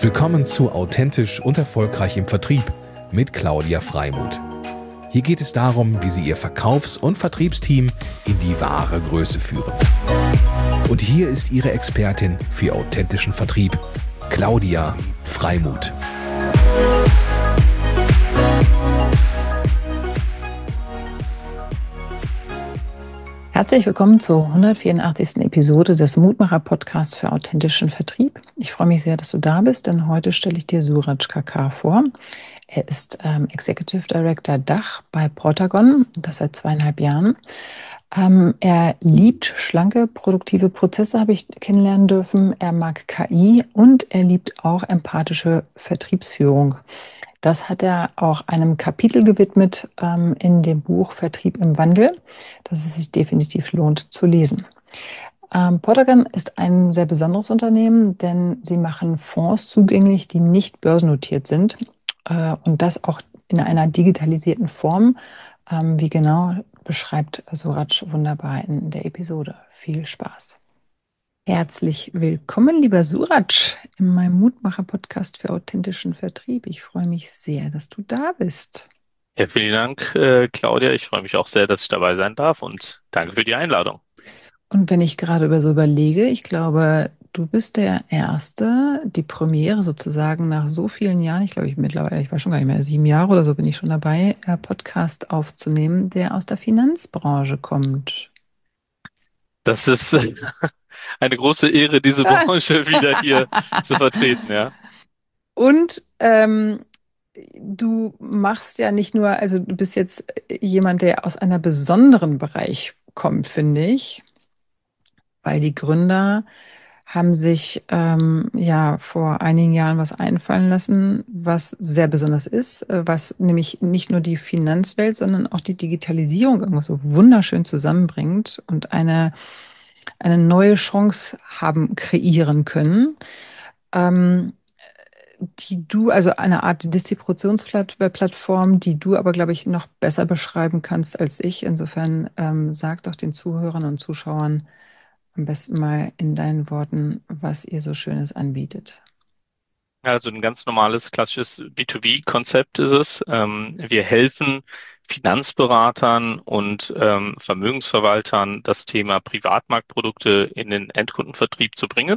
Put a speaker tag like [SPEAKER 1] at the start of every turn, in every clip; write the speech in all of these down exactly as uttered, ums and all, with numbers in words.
[SPEAKER 1] Willkommen zu Authentisch und Erfolgreich im Vertrieb mit Claudia Freimuth. Hier geht es darum, wie Sie Ihr Verkaufs- und Vertriebsteam in die wahre Größe führen. Und hier ist Ihre Expertin für authentischen Vertrieb, Claudia Freimuth.
[SPEAKER 2] Herzlich willkommen zur hundertvierundachtzigsten Episode des Mutmacher-Podcasts für authentischen Vertrieb. Ich freue mich sehr, dass du da bist, denn heute stelle ich dir Suraj Kakar vor. Er ist ähm, Executive Director Dach bei Protagon, das seit zweieinhalb Jahren. Ähm, er liebt schlanke, produktive Prozesse, habe ich kennenlernen dürfen. Er mag K I und er liebt auch empathische Vertriebsführung. Das hat er auch einem Kapitel gewidmet ähm, in dem Buch Vertrieb im Wandel, das es sich definitiv lohnt zu lesen. Ähm, Protagon ist ein sehr besonderes Unternehmen, denn sie machen Fonds zugänglich, die nicht börsennotiert sind äh, und das auch in einer digitalisierten Form. Ähm, wie genau, beschreibt Suraj wunderbar in der Episode. Viel Spaß. Herzlich willkommen, lieber Suraj, in meinem Mutmacher-Podcast für authentischen Vertrieb. Ich freue mich sehr, dass du da bist.
[SPEAKER 3] Ja, vielen Dank, äh, Claudia. Ich freue mich auch sehr, dass ich dabei sein darf und danke für die Einladung.
[SPEAKER 2] Und wenn ich gerade über so überlege, ich glaube, du bist der Erste, die Premiere sozusagen nach so vielen Jahren, ich glaube, ich mittlerweile, ich war schon gar nicht mehr, sieben Jahre oder so bin ich schon dabei, äh, Podcast aufzunehmen, der aus der Finanzbranche kommt.
[SPEAKER 3] Das ist eine große Ehre, diese Branche wieder hier zu vertreten, ja.
[SPEAKER 2] Und ähm, du machst ja nicht nur, also du bist jetzt jemand, der aus einer besonderen Bereich kommt, finde ich, weil die Gründer haben sich ähm, ja vor einigen Jahren was einfallen lassen, was sehr besonders ist, äh, was nämlich nicht nur die Finanzwelt, sondern auch die Digitalisierung irgendwas so wunderschön zusammenbringt und eine, eine neue Chance haben kreieren können. Ähm, die du, also eine Art Distributionsplattform, die du aber, glaube ich, noch besser beschreiben kannst als ich. Insofern ähm, sag doch den Zuhörern und Zuschauern am besten mal in deinen Worten, was ihr so Schönes anbietet.
[SPEAKER 3] Also ein ganz normales, klassisches B zwei B-Konzept ist es. Ähm, wir helfen Finanzberatern und ähm, Vermögensverwaltern, das Thema Privatmarktprodukte in den Endkundenvertrieb zu bringen.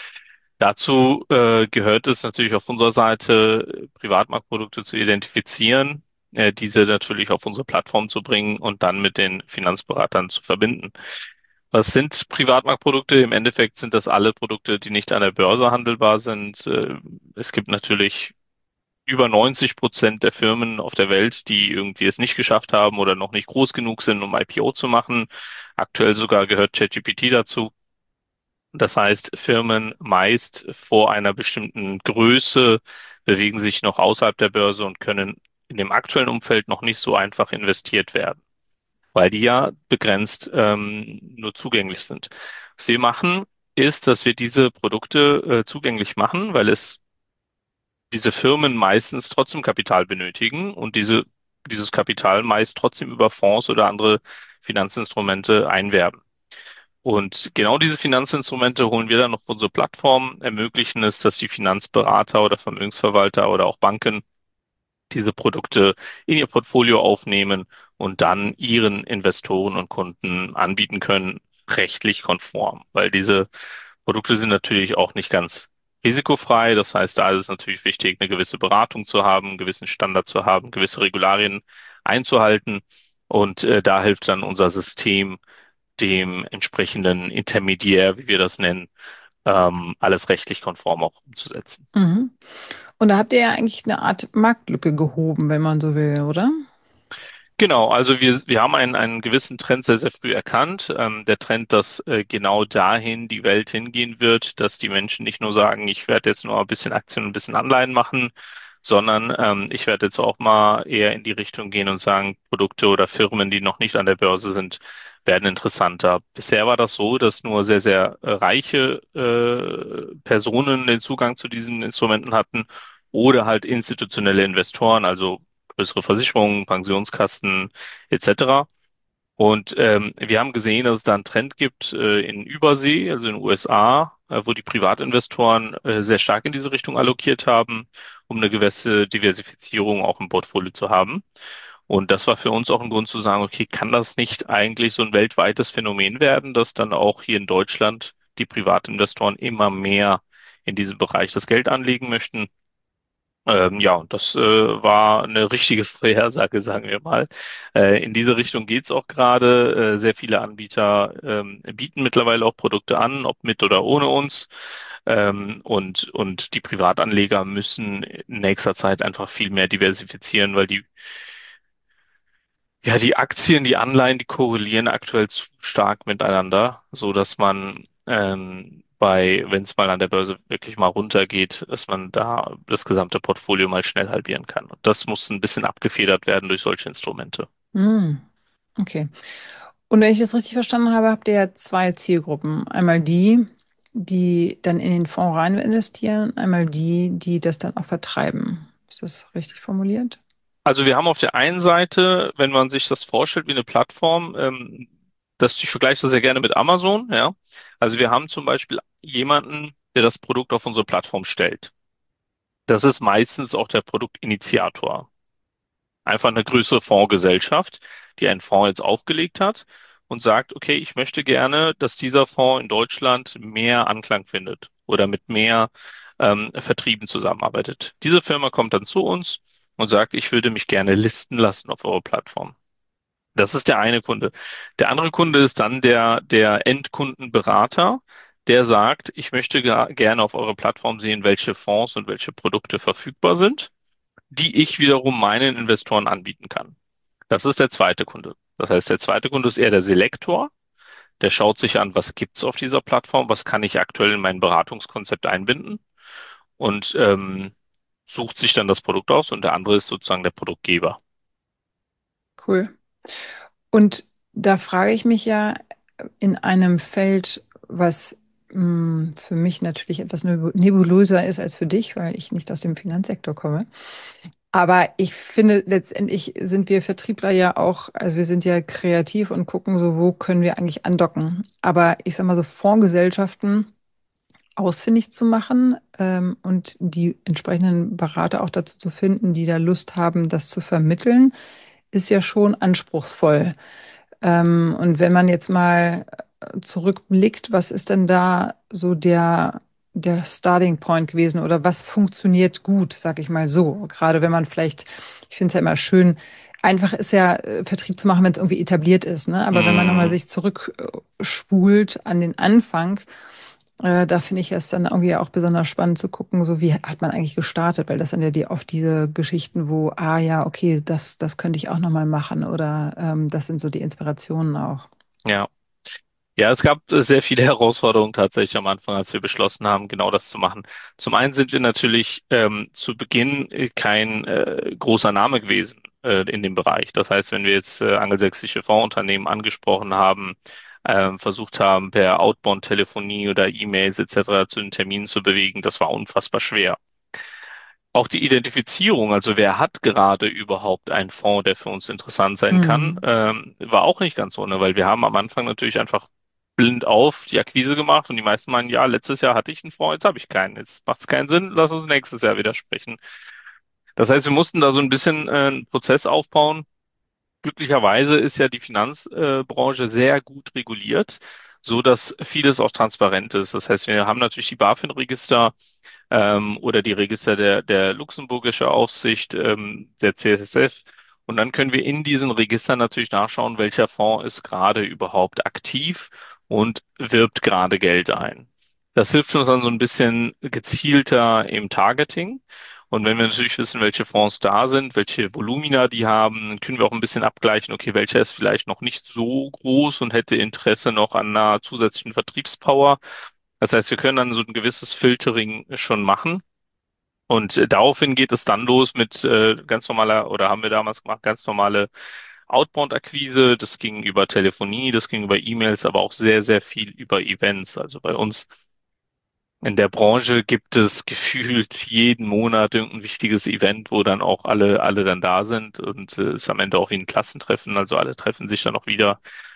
[SPEAKER 3] Dazu äh, gehört es natürlich auf unserer Seite, Privatmarktprodukte zu identifizieren, äh, diese natürlich auf unsere Plattform zu bringen und dann mit den Finanzberatern zu verbinden. Was sind Privatmarktprodukte? Im Endeffekt sind das alle Produkte, die nicht an der Börse handelbar sind. Äh, es gibt natürlich über neunzig Prozent der Firmen auf der Welt, die irgendwie es nicht geschafft haben oder noch nicht groß genug sind, um I P O zu machen. Aktuell sogar gehört ChatGPT dazu. Das heißt, Firmen meist vor einer bestimmten Größe bewegen sich noch außerhalb der Börse und können in dem aktuellen Umfeld noch nicht so einfach investiert werden, weil die ja begrenzt ähm, nur zugänglich sind. Was wir machen, ist, dass wir diese Produkte äh, zugänglich machen, weil es diese Firmen meistens trotzdem Kapital benötigen und diese, dieses Kapital meist trotzdem über Fonds oder andere Finanzinstrumente einwerben. Und genau diese Finanzinstrumente holen wir dann auf unsere Plattform, ermöglichen es, dass die Finanzberater oder Vermögensverwalter oder auch Banken diese Produkte in ihr Portfolio aufnehmen und dann ihren Investoren und Kunden anbieten können, rechtlich konform, weil diese Produkte sind natürlich auch nicht ganz risikofrei. Das heißt, da ist es natürlich wichtig, eine gewisse Beratung zu haben, einen gewissen Standard zu haben, gewisse Regularien einzuhalten. Und äh, da hilft dann unser System, dem entsprechenden Intermediär, wie wir das nennen, ähm, alles rechtlich konform auch umzusetzen.
[SPEAKER 2] Mhm. Und da habt ihr ja eigentlich eine Art Marktlücke gehoben, wenn man so will, oder?
[SPEAKER 3] Genau, also wir, wir haben einen, einen gewissen Trend sehr, sehr früh erkannt. Ähm, der Trend, dass äh, genau dahin die Welt hingehen wird, dass die Menschen nicht nur sagen, ich werde jetzt nur ein bisschen Aktien und ein bisschen Anleihen machen, sondern ähm, ich werde jetzt auch mal eher in die Richtung gehen und sagen, Produkte oder Firmen, die noch nicht an der Börse sind, werden interessanter. Bisher war das so, dass nur sehr, sehr äh, reiche äh, Personen den Zugang zu diesen Instrumenten hatten oder halt institutionelle Investoren, also größere Versicherungen, Pensionskassen et cetera. Und ähm, wir haben gesehen, dass es da einen Trend gibt äh, in Übersee, also in den U S A, äh, wo die Privatinvestoren äh, sehr stark in diese Richtung allokiert haben, um eine gewisse Diversifizierung auch im Portfolio zu haben. Und das war für uns auch ein Grund zu sagen, okay, kann das nicht eigentlich so ein weltweites Phänomen werden, dass dann auch hier in Deutschland die Privatinvestoren immer mehr in diesem Bereich das Geld anlegen möchten? Ähm, ja, und das äh, war eine richtige Vorhersage, sagen wir mal. Äh, in diese Richtung geht's auch gerade. Äh, sehr viele Anbieter ähm, bieten mittlerweile auch Produkte an, ob mit oder ohne uns. Ähm, und, und die Privatanleger müssen in nächster Zeit einfach viel mehr diversifizieren, weil die ja, die Aktien, die Anleihen, die korrelieren aktuell zu stark miteinander, so dass man ähm, bei, wenn es mal an der Börse wirklich mal runtergeht, dass man da das gesamte Portfolio mal schnell halbieren kann. Und das muss ein bisschen abgefedert werden durch solche Instrumente.
[SPEAKER 2] Hm, okay. Und wenn ich das richtig verstanden habe, habt ihr ja zwei Zielgruppen. Einmal die, die dann in den Fonds rein investieren, einmal die, die das dann auch vertreiben. Ist das richtig formuliert?
[SPEAKER 3] Also wir haben auf der einen Seite, wenn man sich das vorstellt wie eine Plattform, ähm, das, ich vergleiche das sehr gerne mit Amazon, ja. Also wir haben zum Beispiel jemanden, der das Produkt auf unsere Plattform stellt. Das ist meistens auch der Produktinitiator. Einfach eine größere Fondsgesellschaft, die einen Fonds jetzt aufgelegt hat und sagt, okay, ich möchte gerne, dass dieser Fonds in Deutschland mehr Anklang findet oder mit mehr ähm, Vertrieben zusammenarbeitet. Diese Firma kommt dann zu uns und sagt, ich würde mich gerne listen lassen auf eurer Plattform. Das ist der eine Kunde. Der andere Kunde ist dann der, der Endkundenberater, der sagt, ich möchte ga- gerne auf eurer Plattform sehen, welche Fonds und welche Produkte verfügbar sind, die ich wiederum meinen Investoren anbieten kann. Das ist der zweite Kunde. Das heißt, der zweite Kunde ist eher der Selektor. Der schaut sich an, was gibt's auf dieser Plattform, was kann ich aktuell in mein Beratungskonzept einbinden und ähm, sucht sich dann das Produkt aus. Und der andere ist sozusagen der Produktgeber.
[SPEAKER 2] Cool. Und da frage ich mich ja in einem Feld, was mh, für mich natürlich etwas neb- nebulöser ist als für dich, weil ich nicht aus dem Finanzsektor komme. Aber ich finde, letztendlich sind wir Vertriebler ja auch, also wir sind ja kreativ und gucken so, wo können wir eigentlich andocken. Aber ich sag mal so, Fondsgesellschaften ausfindig zu machen ähm, und die entsprechenden Berater auch dazu zu finden, die da Lust haben, das zu vermitteln, ist ja schon anspruchsvoll. Ähm, und wenn man jetzt mal äh, zurückblickt, was ist denn da so der, der Starting Point gewesen oder was funktioniert gut, sag ich mal so? Gerade wenn man vielleicht, ich finde es ja immer schön, einfach ist ja äh, Vertrieb zu machen, wenn es irgendwie etabliert ist, ne? Aber wenn man nochmal
[SPEAKER 3] Mm,
[SPEAKER 2] sich zurückspult an den Anfang, äh, da finde ich es dann irgendwie auch besonders spannend zu gucken, so wie hat man eigentlich gestartet, weil das sind ja die oft diese Geschichten, wo, ah ja, okay, das, das könnte ich auch nochmal machen oder ähm, das sind so die Inspirationen auch.
[SPEAKER 3] ja. Ja, es gab äh, sehr viele Herausforderungen tatsächlich am Anfang, als wir beschlossen haben, genau das zu machen. Zum einen sind wir natürlich ähm, zu Beginn äh, kein äh, großer Name gewesen äh, in dem Bereich. Das heißt, wenn wir jetzt äh, angelsächsische Fondsunternehmen angesprochen haben, ähm, versucht haben, per Outbound-Telefonie oder E-Mails et cetera zu den Terminen zu bewegen, das war unfassbar schwer. Auch die Identifizierung, also wer hat gerade überhaupt einen Fonds, der für uns interessant sein kann,
[SPEAKER 2] Hm.
[SPEAKER 3] ähm, war auch nicht ganz ohne, weil wir haben am Anfang natürlich einfach blind auf die Akquise gemacht und die meisten meinen, ja, letztes Jahr hatte ich einen Fonds, jetzt habe ich keinen. Jetzt macht es keinen Sinn, lass uns nächstes Jahr wieder sprechen. Das heißt, wir mussten da so ein bisschen äh, einen Prozess aufbauen. Glücklicherweise ist ja die Finanzbranche sehr gut reguliert, so dass vieles auch transparent ist. Das heißt, wir haben natürlich die BaFin-Register ähm, oder die Register der, der luxemburgische Aufsicht, ähm, der C S S F. Und dann können wir in diesen Registern natürlich nachschauen, welcher Fonds ist gerade überhaupt aktiv und wirbt gerade Geld ein. Das hilft uns dann so ein bisschen gezielter im Targeting. Und wenn wir natürlich wissen, welche Fonds da sind, welche Volumina die haben, dann können wir auch ein bisschen abgleichen, okay, welcher ist vielleicht noch nicht so groß und hätte Interesse noch an einer zusätzlichen Vertriebspower. Das heißt, wir können dann so ein gewisses Filtering schon machen. Und äh, daraufhin geht es dann los mit äh, ganz normaler, oder haben wir damals gemacht, ganz normale Outbound-Akquise. Das ging über Telefonie, das ging über E-Mails, aber auch sehr, sehr viel über Events. Also bei uns in der Branche gibt es gefühlt jeden Monat irgendein wichtiges Event, wo dann auch alle, alle dann da sind und äh, ist am Ende auch wie ein Klassentreffen, also alle treffen sich dann auch wieder.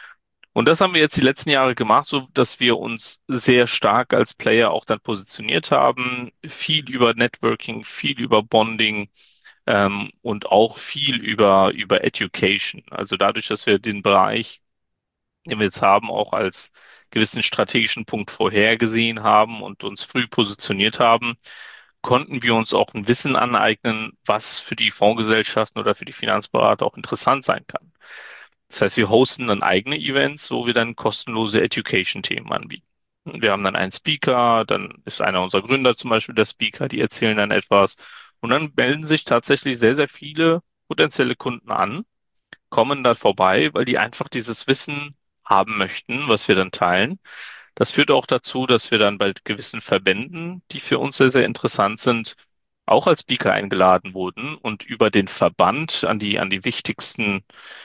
[SPEAKER 3] Und das haben wir jetzt die letzten Jahre gemacht, so dass wir uns sehr stark als Player auch dann positioniert haben, viel über Networking, viel über Bonding, ähm, und auch viel über, über Education. Also dadurch, dass wir den Bereich, den wir jetzt haben, auch als gewissen strategischen Punkt vorhergesehen haben und uns früh positioniert haben, konnten wir uns auch ein Wissen aneignen, was für die Fondsgesellschaften oder für die Finanzberater auch interessant sein kann. Das heißt, wir hosten dann eigene Events, wo wir dann kostenlose Education-Themen anbieten. Wir haben dann einen Speaker, dann ist einer unserer Gründer zum Beispiel der Speaker, die erzählen dann etwas. Und dann melden sich tatsächlich sehr, sehr viele potenzielle Kunden an, kommen da vorbei, weil die einfach dieses Wissen haben möchten, was wir dann teilen. Das führt auch dazu, dass wir dann bei gewissen Verbänden, die für uns sehr, sehr interessant sind, auch als Speaker eingeladen wurden und über den Verband an die, an die wichtigsten,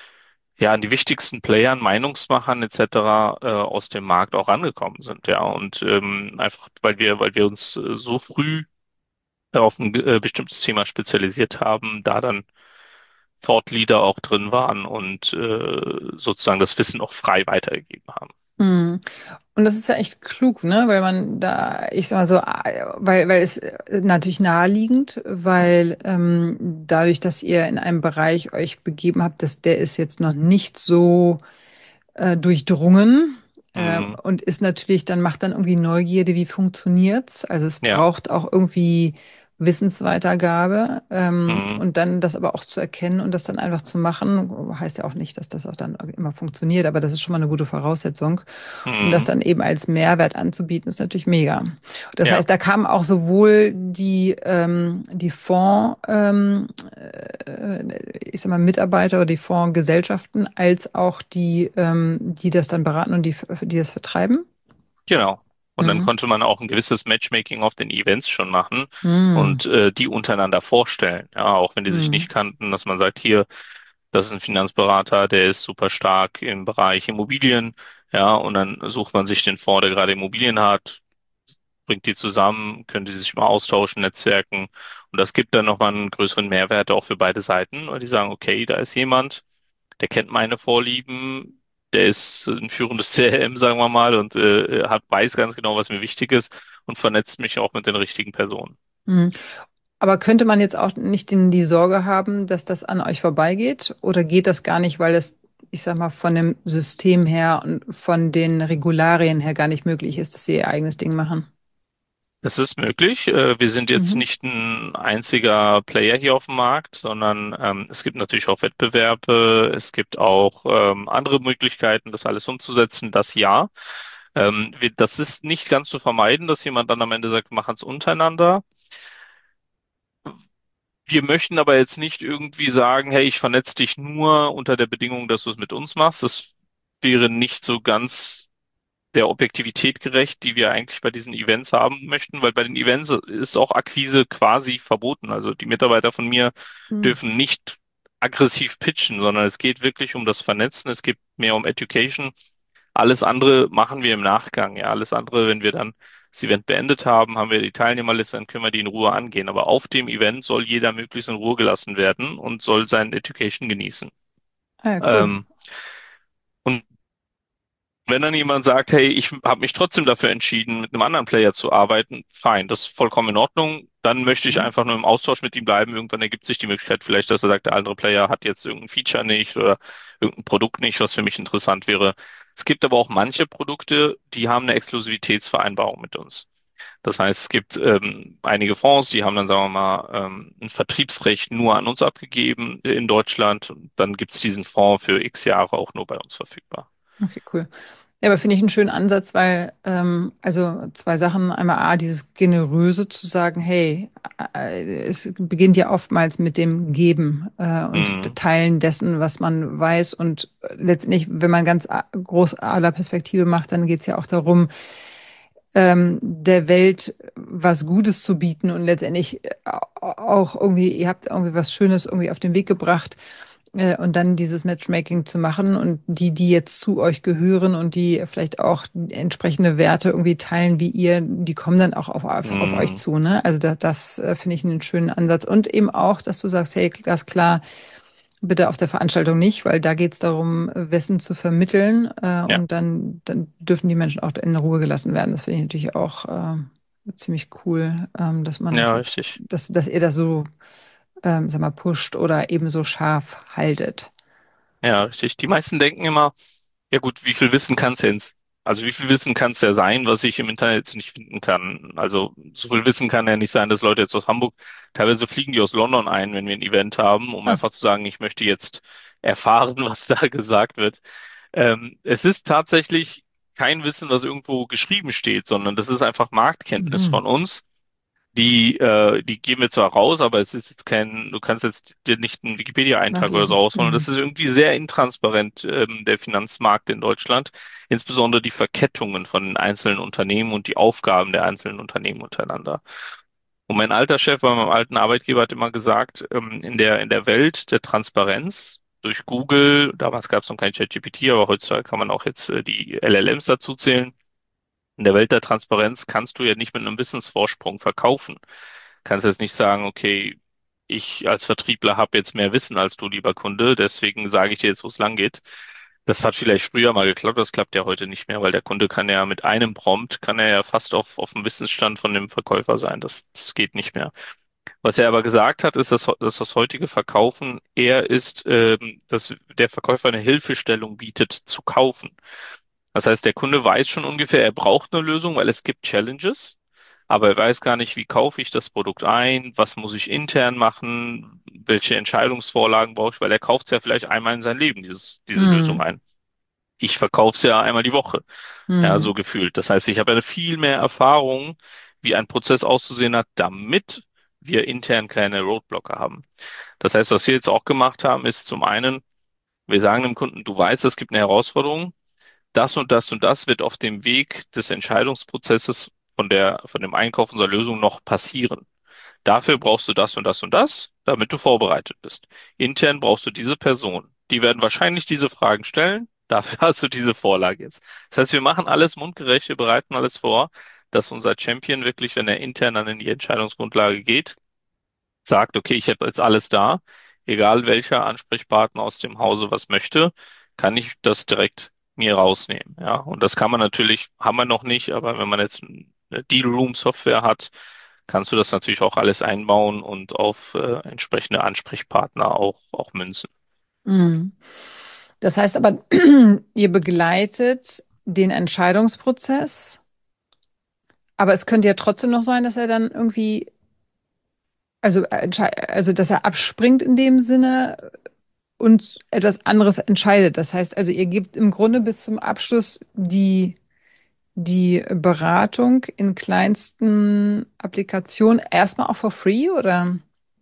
[SPEAKER 3] ja, an die wichtigsten Playern, Meinungsmachern et cetera äh, aus dem Markt auch angekommen sind. Ja, und ähm, einfach, weil wir, weil wir uns äh, so früh auf ein äh, bestimmtes Thema spezialisiert haben, da dann Thought Leader auch drin waren und äh, sozusagen das Wissen auch frei weitergegeben haben.
[SPEAKER 2] Mhm. Und das ist ja echt klug, ne? Weil man da, ich sag mal so, äh, weil, weil es äh, natürlich naheliegend, weil ähm, dadurch, dass ihr in einem Bereich euch begeben habt, dass der ist jetzt noch nicht so äh, durchdrungen äh,
[SPEAKER 3] Mhm.
[SPEAKER 2] und ist natürlich, dann macht dann irgendwie Neugierde, wie funktioniert's? Also es
[SPEAKER 3] Ja.
[SPEAKER 2] braucht auch irgendwie Wissensweitergabe ähm,
[SPEAKER 3] Mhm.
[SPEAKER 2] und dann das aber auch zu erkennen und das dann einfach zu machen, heißt ja auch nicht, dass das auch dann immer funktioniert, aber das ist schon mal eine gute Voraussetzung. Und das
[SPEAKER 3] Mhm.
[SPEAKER 2] dann eben als Mehrwert anzubieten, ist natürlich mega. Das
[SPEAKER 3] Ja.
[SPEAKER 2] heißt, da kamen auch sowohl die, ähm, die Fonds, ähm, äh, ich sag mal, Mitarbeiter oder die Fondsgesellschaften, als auch die, ähm, die das dann beraten und die, die das vertreiben.
[SPEAKER 3] Genau. Und dann
[SPEAKER 2] Mhm.
[SPEAKER 3] konnte man auch ein gewisses Matchmaking auf den Events schon machen
[SPEAKER 2] Mhm.
[SPEAKER 3] und äh, die untereinander vorstellen. Ja, auch wenn die sich nicht
[SPEAKER 2] Mhm.
[SPEAKER 3] kannten, dass man sagt, hier, das ist ein Finanzberater, der ist super stark im Bereich Immobilien. Ja, und dann sucht man sich den Fonds, der gerade Immobilien hat, bringt die zusammen, können die sich mal austauschen, netzwerken. Und das gibt dann nochmal einen größeren Mehrwert auch für beide Seiten, weil die sagen, okay, da ist jemand, der kennt meine Vorlieben, der ist ein führendes C R M, sagen wir mal, und äh, hat, weiß ganz genau, was mir wichtig ist und vernetzt mich auch mit den richtigen Personen.
[SPEAKER 2] Mhm. Aber könnte man jetzt auch nicht in die Sorge haben, dass das an euch vorbeigeht? Oder geht das gar nicht, weil es, ich sag mal, von dem System her und von den Regularien her gar nicht möglich ist, dass sie ihr eigenes Ding machen?
[SPEAKER 3] Das ist möglich. Äh, Wir sind jetzt
[SPEAKER 2] Mhm.
[SPEAKER 3] nicht ein einziger Player hier auf dem Markt, sondern ähm, es gibt natürlich auch Wettbewerbe. Es gibt auch ähm, andere Möglichkeiten, das alles umzusetzen. Das ja. Ähm, wir, das ist nicht ganz zu vermeiden, dass jemand dann am Ende sagt, machen es untereinander. Wir möchten aber jetzt nicht irgendwie sagen, hey, ich vernetze dich nur unter der Bedingung, dass du es mit uns machst. Das wäre nicht so ganz der Objektivität gerecht, die wir eigentlich bei diesen Events haben möchten, weil bei den Events ist auch Akquise quasi verboten. Also die Mitarbeiter von mir
[SPEAKER 2] Mhm.
[SPEAKER 3] dürfen nicht aggressiv pitchen, sondern es geht wirklich um das Vernetzen, es geht mehr um Education. Alles andere machen wir im Nachgang. Ja, alles andere, wenn wir dann das Event beendet haben, haben wir die Teilnehmerliste, dann können wir die in Ruhe angehen. Aber auf dem Event soll jeder möglichst in Ruhe gelassen werden und soll sein Education genießen.
[SPEAKER 2] Ah, ja, cool.
[SPEAKER 3] Ähm, und wenn dann jemand sagt, hey, ich habe mich trotzdem dafür entschieden, mit einem anderen Player zu arbeiten, fein, das ist vollkommen in Ordnung. Dann möchte ich
[SPEAKER 2] Mhm.
[SPEAKER 3] einfach nur im Austausch mit ihm bleiben. Irgendwann ergibt sich die Möglichkeit vielleicht, dass er sagt, der andere Player hat jetzt irgendein Feature nicht oder irgendein Produkt nicht, was für mich interessant wäre. Es gibt aber auch manche Produkte, die haben eine Exklusivitätsvereinbarung mit uns. Das heißt, es gibt ähm, einige Fonds, die haben dann, sagen wir mal, ähm, ein Vertriebsrecht nur an uns abgegeben in Deutschland. Dann gibt es diesen Fonds für x Jahre auch nur bei uns verfügbar.
[SPEAKER 2] Okay, cool. Ja, aber finde ich einen schönen Ansatz, weil, ähm, also zwei Sachen. Einmal A, dieses Generöse zu sagen, hey, äh, es beginnt ja oftmals mit dem Geben äh, und
[SPEAKER 3] Mhm.
[SPEAKER 2] Teilen dessen, was man weiß. Und letztendlich, wenn man ganz a- groß aller Perspektive macht, dann geht es ja auch darum, ähm, der Welt was Gutes zu bieten und letztendlich äh, auch irgendwie, ihr habt irgendwie was Schönes irgendwie auf den Weg gebracht. Äh, und dann dieses Matchmaking zu machen und die, die jetzt zu euch gehören und die vielleicht auch entsprechende Werte irgendwie teilen wie ihr, die kommen dann auch auf, auf, auf euch
[SPEAKER 3] Mm,
[SPEAKER 2] zu, ne? Also das, das äh, finde ich einen schönen Ansatz. Und eben auch, dass du sagst, hey, ganz klar, bitte auf der Veranstaltung nicht, weil da geht es darum, Wissen zu vermitteln äh,
[SPEAKER 3] ja,
[SPEAKER 2] und dann, dann dürfen die Menschen auch in Ruhe gelassen werden. Das finde ich natürlich auch äh, ziemlich cool, ähm, dass man das
[SPEAKER 3] ja,
[SPEAKER 2] jetzt,
[SPEAKER 3] richtig.
[SPEAKER 2] dass, dass ihr das so, ähm, sag mal, pusht oder eben so scharf haltet.
[SPEAKER 3] Ja, richtig. Die meisten denken immer, ja gut, wie viel Wissen kann es denn? Also wie viel Wissen kann es ja sein, was ich im Internet jetzt nicht finden kann? Also so viel Wissen kann ja nicht sein, dass Leute jetzt aus Hamburg, teilweise fliegen die aus London ein, wenn wir ein Event haben, um
[SPEAKER 2] Was?
[SPEAKER 3] einfach zu sagen, ich möchte jetzt erfahren, was da gesagt wird. Ähm, es ist tatsächlich kein Wissen, was irgendwo geschrieben steht, sondern das ist einfach Marktkenntnis
[SPEAKER 2] Mhm.
[SPEAKER 3] von uns. Die, äh, die geben wir zwar raus, aber es ist jetzt kein, du kannst jetzt dir nicht einen Wikipedia-Eintrag oder so
[SPEAKER 2] Nachlesen.
[SPEAKER 3] rausholen. Das
[SPEAKER 2] Mhm.
[SPEAKER 3] ist irgendwie sehr intransparent, ähm, der Finanzmarkt in Deutschland, insbesondere die Verkettungen von den einzelnen Unternehmen und die Aufgaben der einzelnen Unternehmen untereinander. Und mein alter Chef bei meinem alten Arbeitgeber hat immer gesagt, ähm, in der, in der Welt der Transparenz durch Google, damals gab es noch kein ChatGPT, aber heutzutage kann man auch jetzt äh, die L L Ms dazu zählen. In der Welt der Transparenz kannst du ja nicht mit einem Wissensvorsprung verkaufen. Kannst jetzt nicht sagen, okay, ich als Vertriebler habe jetzt mehr Wissen als du, lieber Kunde, deswegen sage ich dir jetzt, wo es lang geht. Das hat vielleicht früher mal geklappt, das klappt ja heute nicht mehr, weil der Kunde kann ja mit einem Prompt, kann er ja fast auf, auf dem Wissensstand von dem Verkäufer sein. Das, das geht nicht mehr. Was er aber gesagt hat, ist, dass, dass das heutige Verkaufen eher ist, ähm, dass der Verkäufer eine Hilfestellung bietet, zu kaufen. Das heißt, der Kunde weiß schon ungefähr, er braucht eine Lösung, weil es gibt Challenges, aber er weiß gar nicht, wie kaufe ich das Produkt ein, was muss ich intern machen, welche Entscheidungsvorlagen brauche ich, weil er kauft es ja vielleicht einmal in sein Leben, dieses, diese Lösung
[SPEAKER 2] Mhm.
[SPEAKER 3] ein. Ich verkaufe es ja einmal die Woche, ja,
[SPEAKER 2] Mhm.
[SPEAKER 3] so gefühlt. Das heißt, ich habe eine viel mehr Erfahrung, wie ein Prozess auszusehen hat, damit wir intern keine Roadblocker haben. Das heißt, was wir jetzt auch gemacht haben, ist zum einen, wir sagen dem Kunden, du weißt, es gibt eine Herausforderung, das und das und das wird auf dem Weg des Entscheidungsprozesses von der, von dem Einkauf unserer Lösung noch passieren. Dafür brauchst du das und das und das, damit du vorbereitet bist. Intern brauchst du diese Person. Die werden wahrscheinlich diese Fragen stellen. Dafür hast du diese Vorlage jetzt. Das heißt, wir machen alles mundgerecht, wir bereiten alles vor, dass unser Champion wirklich, wenn er intern dann in die Entscheidungsgrundlage geht, sagt, okay, ich habe jetzt alles da, egal welcher Ansprechpartner aus dem Hause was möchte, kann ich das direkt mir rausnehmen. Ja, und das kann man natürlich, haben wir noch nicht, aber wenn man jetzt eine Deal-Room-Software hat, kannst du das natürlich auch alles einbauen und auf äh, entsprechende Ansprechpartner auch, auch münzen.
[SPEAKER 2] Mhm. Das heißt aber, ihr begleitet den Entscheidungsprozess, aber es könnte ja trotzdem noch sein, dass er dann irgendwie, also, äh, entschei- also dass er abspringt in dem Sinne und etwas anderes entscheidet. Das heißt also, ihr gebt im Grunde bis zum Abschluss die, die Beratung in kleinsten Applikationen erstmal auch for free, oder?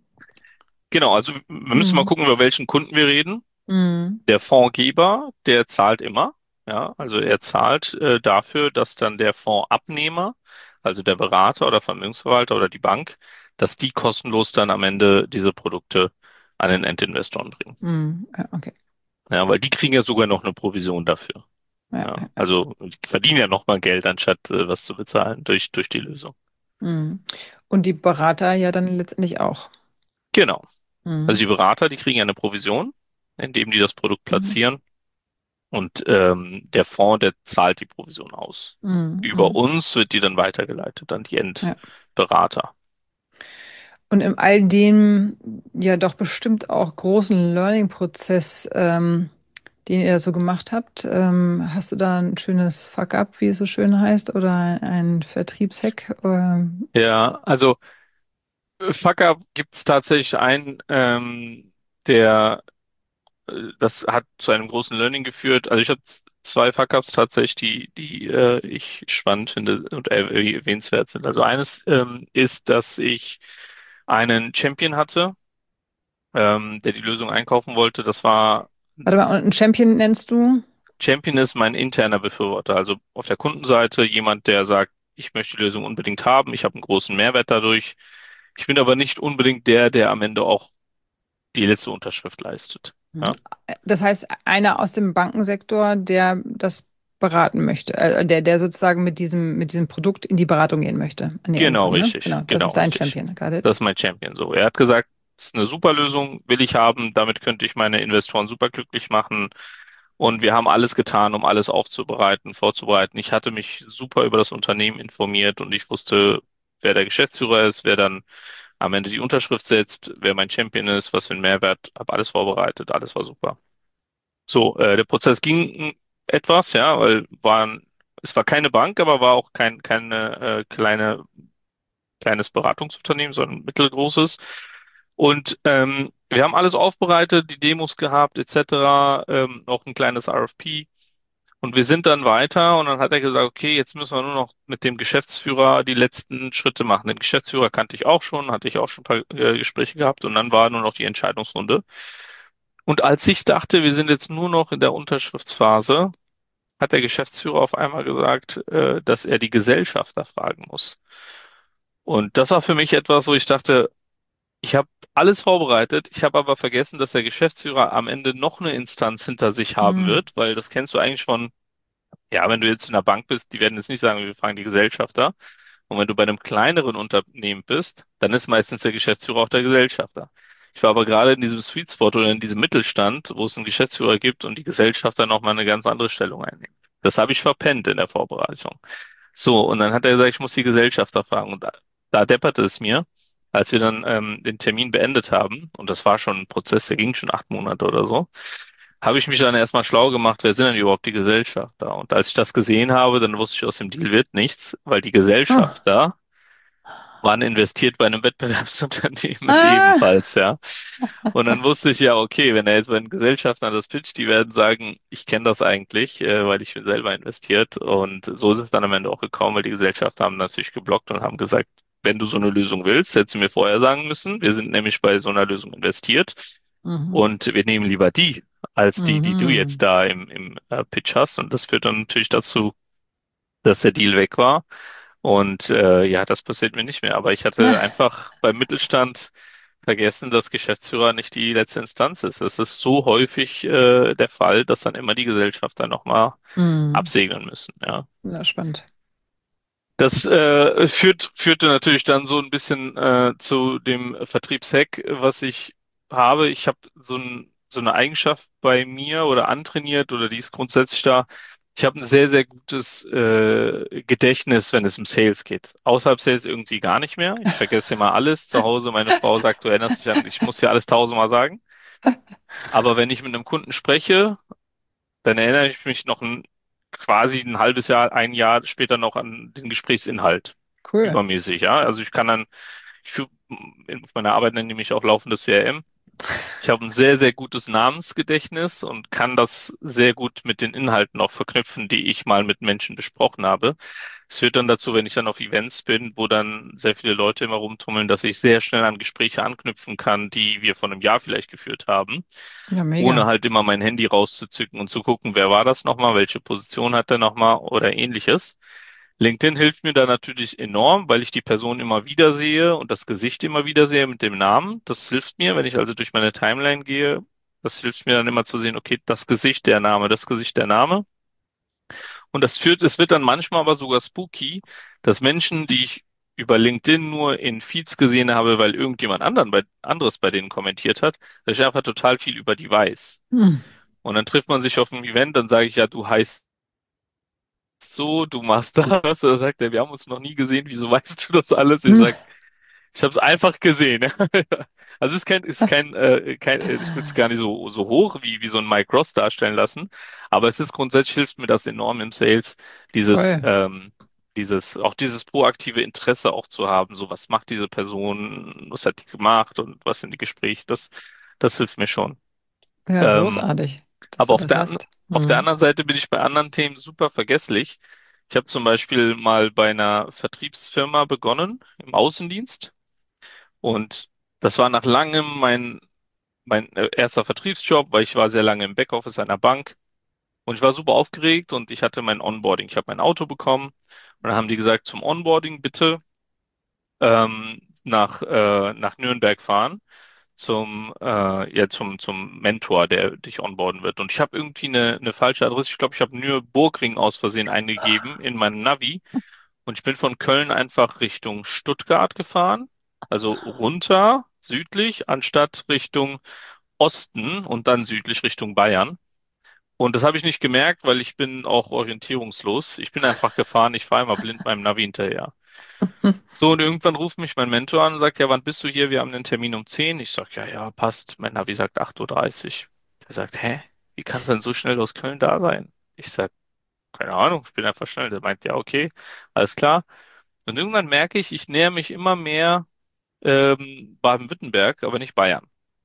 [SPEAKER 3] Genau, also wir müssen mal
[SPEAKER 2] Mhm.
[SPEAKER 3] gucken, über welchen Kunden wir reden.
[SPEAKER 2] Mhm.
[SPEAKER 3] Der Fondsgeber, der zahlt immer. Ja, also er zahlt äh, dafür, dass dann der Fondsabnehmer, also der Berater oder Vermögensverwalter oder die Bank, dass die kostenlos dann am Ende diese Produkte an den Endinvestoren bringen.
[SPEAKER 2] Mhm. Ja, okay.
[SPEAKER 3] Ja, weil die kriegen ja sogar noch eine Provision dafür.
[SPEAKER 2] Ja,
[SPEAKER 3] Ja,
[SPEAKER 2] ja, ja.
[SPEAKER 3] also die verdienen ja noch mal Geld, anstatt äh, was zu bezahlen durch, durch die Lösung.
[SPEAKER 2] Mhm. Und die Berater ja dann letztendlich auch.
[SPEAKER 3] Genau. Also
[SPEAKER 2] Mhm.
[SPEAKER 3] die Berater, die kriegen ja eine Provision, indem die das Produkt
[SPEAKER 2] Mhm.
[SPEAKER 3] platzieren. Und ähm, der Fonds, der zahlt die Provision aus.
[SPEAKER 2] Mhm.
[SPEAKER 3] Über
[SPEAKER 2] Mhm.
[SPEAKER 3] uns wird die dann weitergeleitet an die
[SPEAKER 2] Ja.
[SPEAKER 3] Endberater.
[SPEAKER 2] Und in all dem ja doch bestimmt auch großen Learning-Prozess, ähm, den ihr da so gemacht habt, ähm, hast du da ein schönes Fuck-up, wie es so schön heißt, oder ein Vertriebshack? Ähm,
[SPEAKER 3] Ja, also äh, Fuck-up gibt es tatsächlich einen, ähm, der, äh, das hat zu einem großen Learning geführt. Also ich habe zwei Fuck-ups tatsächlich, die, die äh, ich spannend finde und erw- erwähnenswert sind. Also eines ähm, ist, dass ich einen Champion hatte, ähm, der die Lösung einkaufen wollte. Das war
[SPEAKER 2] warte mal, und einen Champion nennst du?
[SPEAKER 3] Champion ist mein interner Befürworter, also auf der Kundenseite jemand, der sagt, ich möchte die Lösung unbedingt haben, ich habe einen großen Mehrwert dadurch. Ich bin aber nicht unbedingt der, der am Ende auch die letzte Unterschrift leistet.
[SPEAKER 2] Mhm.
[SPEAKER 3] Ja,
[SPEAKER 2] Das heißt, einer aus dem Bankensektor, der das beraten möchte, äh, der, der sozusagen mit diesem, mit diesem Produkt in die Beratung gehen möchte an die
[SPEAKER 3] genau
[SPEAKER 2] Endkunden, ne?
[SPEAKER 3] richtig,
[SPEAKER 2] Genau, das
[SPEAKER 3] genau
[SPEAKER 2] ist dein
[SPEAKER 3] richtig.
[SPEAKER 2] Champion, got it.
[SPEAKER 3] Das ist mein Champion so. Er hat gesagt, das ist eine super Lösung, will ich haben, damit könnte ich meine Investoren super glücklich machen. Und wir haben alles getan, um alles aufzubereiten, vorzubereiten. Ich hatte mich super über das Unternehmen informiert und ich wusste, wer der Geschäftsführer ist, wer dann am Ende die Unterschrift setzt, wer mein Champion ist, was für einen Mehrwert, habe alles vorbereitet, alles war super. So, äh, der Prozess ging etwas, ja, weil waren, es war keine Bank, aber war auch kein, keine äh, kleine, kleines Beratungsunternehmen, sondern ein mittelgroßes. Und ähm, wir haben alles aufbereitet, die Demos gehabt, et cetera, ähm, auch ein kleines R F P. Und wir sind dann weiter und dann hat er gesagt, okay, jetzt müssen wir nur noch mit dem Geschäftsführer die letzten Schritte machen. Den Geschäftsführer kannte ich auch schon, hatte ich auch schon ein paar äh, Gespräche gehabt und dann war nur noch die Entscheidungsrunde. Und als ich dachte, wir sind jetzt nur noch in der Unterschriftsphase, hat der Geschäftsführer auf einmal gesagt, äh, dass er die Gesellschafter fragen muss. Und das war für mich etwas, wo ich dachte, ich habe alles vorbereitet, ich habe aber vergessen, dass der Geschäftsführer am Ende noch eine Instanz hinter sich haben
[SPEAKER 2] Hm.
[SPEAKER 3] wird, weil das kennst du eigentlich von, ja, wenn du jetzt in der Bank bist, die werden jetzt nicht sagen, wir fragen die Gesellschafter. Und wenn du bei einem kleineren Unternehmen bist, dann ist meistens der Geschäftsführer auch der Gesellschafter. Ich war aber gerade in diesem Sweet Spot oder in diesem Mittelstand, wo es einen Geschäftsführer gibt und die Gesellschafter nochmal eine ganz andere Stellung einnehmen. Das habe ich verpennt in der Vorbereitung. So, und dann hat er gesagt, ich muss die Gesellschafter fragen. Und da, da depperte es mir, als wir dann ähm, den Termin beendet haben, und das war schon ein Prozess, der ging schon acht Monate oder so, habe ich mich dann erstmal schlau gemacht, wer sind denn überhaupt die Gesellschafter? Und als ich das gesehen habe, dann wusste ich, aus dem Deal wird nichts, weil die
[SPEAKER 2] Oh.
[SPEAKER 3] Gesellschafter waren investiert bei einem Wettbewerbsunternehmen
[SPEAKER 2] Ah.
[SPEAKER 3] ebenfalls, ja. Und dann wusste ich ja, okay, wenn er jetzt bei den Gesellschaftern das pitcht, die werden sagen, ich kenne das eigentlich, äh, weil ich bin selber investiert. Und so ist es dann am Ende auch gekommen, weil die Gesellschafter haben natürlich geblockt und haben gesagt, wenn du so eine Lösung willst, hättest du mir vorher sagen müssen. Wir sind nämlich bei so einer Lösung investiert
[SPEAKER 2] Mhm.
[SPEAKER 3] und wir nehmen lieber die als die, die du
[SPEAKER 2] Mhm.
[SPEAKER 3] jetzt da im, im äh, Pitch hast. Und das führt dann natürlich dazu, dass der Deal weg war. Und äh, ja, das passiert mir nicht mehr. Aber ich hatte einfach beim Mittelstand vergessen, dass Geschäftsführer nicht die letzte Instanz ist. Es ist so häufig äh, der Fall, dass dann immer die Gesellschafter nochmal
[SPEAKER 2] Mhm.
[SPEAKER 3] absegnen müssen. Ja.
[SPEAKER 2] Ja, spannend.
[SPEAKER 3] Das äh, führt, führte natürlich dann so ein bisschen äh, zu dem Vertriebshack, was ich habe. Ich habe so, ein, so eine Eigenschaft bei mir oder antrainiert oder die ist grundsätzlich da. Ich habe ein sehr, sehr gutes äh, Gedächtnis, wenn es um Sales geht. Außerhalb Sales irgendwie gar nicht mehr. Ich vergesse immer alles zu Hause. Meine Frau sagt, du erinnerst dich an, ich muss dir alles tausendmal sagen. Aber wenn ich mit einem Kunden spreche, dann erinnere ich mich noch ein, quasi ein halbes Jahr, ein Jahr später noch an den Gesprächsinhalt.
[SPEAKER 2] Cool.
[SPEAKER 3] Übermäßig, ja. Also ich kann dann, ich führe in meiner Arbeit nenne ich mich auch laufendes C R M. Ich habe ein sehr, sehr gutes Namensgedächtnis und kann das sehr gut mit den Inhalten auch verknüpfen, die ich mal mit Menschen besprochen habe. Es führt dann dazu, wenn ich dann auf Events bin, wo dann sehr viele Leute immer rumtummeln, dass ich sehr schnell an Gespräche anknüpfen kann, die wir vor einem Jahr vielleicht geführt haben,
[SPEAKER 2] Ja,
[SPEAKER 3] ohne
[SPEAKER 2] mega.
[SPEAKER 3] halt immer mein Handy rauszuzücken und zu gucken, wer war das nochmal, welche Position hat er nochmal oder ähnliches. LinkedIn hilft mir da natürlich enorm, weil ich die Person immer wieder sehe und das Gesicht immer wieder sehe mit dem Namen. Das hilft mir, wenn ich also durch meine Timeline gehe. Das hilft mir dann immer zu sehen, okay, das Gesicht, der Name, das Gesicht, der Name. Und das führt, es wird dann manchmal aber sogar spooky, dass Menschen, die ich über LinkedIn nur in Feeds gesehen habe, weil irgendjemand anderen bei, anderes bei denen kommentiert hat, dass ich einfach total viel über die weiß.
[SPEAKER 2] Hm.
[SPEAKER 3] Und dann trifft man sich auf einem Event, dann sage ich, ja, du heißt so, du machst das. Oder sagt er, wir haben uns noch nie gesehen, wieso weißt du das alles? Ich
[SPEAKER 2] Hm.
[SPEAKER 3] sag, ich habe es einfach gesehen. Also es ist kein, ist kein, äh, kein, äh, ich will es gar nicht so, so hoch wie, wie so ein Mike Ross darstellen lassen, aber es ist grundsätzlich hilft mir das enorm im Sales, dieses,
[SPEAKER 2] Voll.
[SPEAKER 3] ähm, dieses, auch dieses proaktive Interesse auch zu haben, so was macht diese Person, was hat die gemacht und was sind die Gespräche, das, das hilft mir schon.
[SPEAKER 2] Ja,
[SPEAKER 3] Ähm,
[SPEAKER 2] großartig, dass
[SPEAKER 3] aber
[SPEAKER 2] du
[SPEAKER 3] auf
[SPEAKER 2] das
[SPEAKER 3] der, an-
[SPEAKER 2] hast.
[SPEAKER 3] auf der
[SPEAKER 2] Hm.
[SPEAKER 3] anderen Seite bin ich bei anderen Themen super vergesslich. Ich habe zum Beispiel mal bei einer Vertriebsfirma begonnen im Außendienst und das war nach langem mein, mein äh, erster Vertriebsjob, weil ich war sehr lange im Backoffice einer Bank und ich war super aufgeregt und ich hatte mein Onboarding. Ich habe mein Auto bekommen und dann haben die gesagt, zum Onboarding bitte ähm, nach, äh, nach Nürnberg fahren zum, äh, ja, zum, zum Mentor, der dich onboarden wird. Und ich habe irgendwie eine, eine falsche Adresse. Ich glaube, ich habe Nürburgring aus Versehen eingegeben in meinem Navi. Und ich bin von Köln einfach Richtung Stuttgart gefahren. Also runter, südlich, anstatt Richtung Osten und dann südlich Richtung Bayern. Und das habe ich nicht gemerkt, weil ich bin auch orientierungslos. Ich bin einfach gefahren, ich fahre immer blind meinem Navi hinterher. So, und irgendwann ruft mich mein Mentor an und sagt, ja, wann bist du hier? Wir haben einen Termin um zehn. Ich sag, ja, ja, passt. Mein Navi sagt acht Uhr dreißig. Der sagt, hä? Wie kannst du denn so schnell aus Köln da sein? Ich sag, keine Ahnung, ich bin einfach schnell. Der meint, ja, okay, alles klar. Und irgendwann merke ich, ich näher mich immer mehr ähm, Baden-Württemberg, aber nicht Bayern.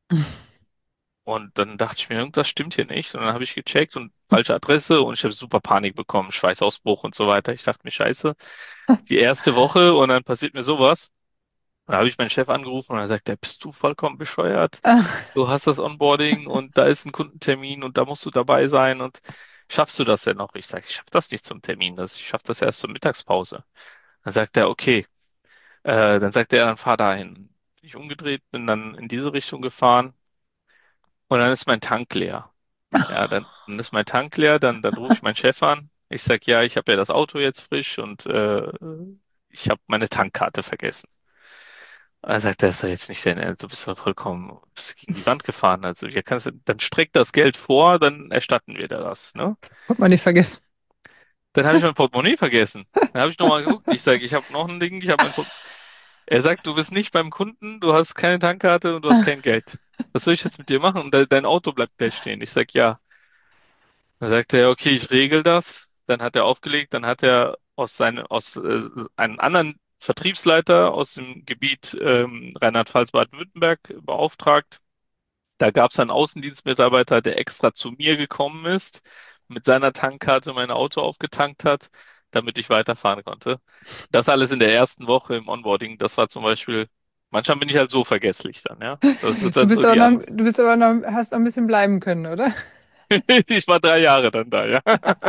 [SPEAKER 3] Und dann dachte ich mir, irgendwas stimmt hier nicht. Und dann habe ich gecheckt und falsche Adresse und ich habe super Panik bekommen, Schweißausbruch und so weiter. Ich dachte mir, scheiße, die erste Woche und dann passiert mir sowas. Und da habe ich meinen Chef angerufen und er sagt, ja, bist du vollkommen bescheuert? Du hast das Onboarding und da ist ein Kundentermin und da musst du dabei sein und schaffst du das denn noch? Ich sage, ich schaffe das nicht zum Termin, das, ich schaffe das erst zur Mittagspause. Dann sagt er, okay. Äh, dann sagt er, dann fahr dahin. Bin ich umgedreht, bin dann in diese Richtung gefahren und dann ist mein Tank leer. Ja, dann, dann ist mein Tank leer, dann, dann rufe ich meinen Chef an. Ich sag, ja, ich habe ja das Auto jetzt frisch und äh, ich habe meine Tankkarte vergessen. Er sagt, das ist doch jetzt nicht dein Ernst, du bist doch vollkommen bist gegen die Wand gefahren. Also hier kannst du, dann streck das Geld vor, dann erstatten wir dir das, ne?
[SPEAKER 2] Hat man nicht vergessen.
[SPEAKER 3] Dann habe ich mein Portemonnaie vergessen. Dann habe ich nochmal geguckt. Ich sage, ich habe noch ein Ding, ich habe mein Portemonnaie. Er sagt, du bist nicht beim Kunden, du hast keine Tankkarte und du hast kein Geld. Was soll ich jetzt mit dir machen? Und de dein Auto bleibt gleich stehen. Ich sag, ja. Dann sagt er, okay, ich regel das. Dann hat er aufgelegt, dann hat er aus seinem, aus äh, einem anderen Vertriebsleiter aus dem Gebiet ähm, Rheinland-Pfalz, Baden-Württemberg beauftragt. Da gab es einen Außendienstmitarbeiter, der extra zu mir gekommen ist, mit seiner Tankkarte mein Auto aufgetankt hat, damit ich weiterfahren konnte. Das alles in der ersten Woche im Onboarding. Das war zum Beispiel, manchmal bin ich halt so vergesslich dann, ja. Das ist
[SPEAKER 2] Du
[SPEAKER 3] dann
[SPEAKER 2] bist
[SPEAKER 3] so
[SPEAKER 2] aber
[SPEAKER 3] die
[SPEAKER 2] noch,
[SPEAKER 3] Anf
[SPEAKER 2] du bist aber noch, hast noch ein bisschen bleiben können, oder?
[SPEAKER 3] Ich war drei Jahre dann da, ja.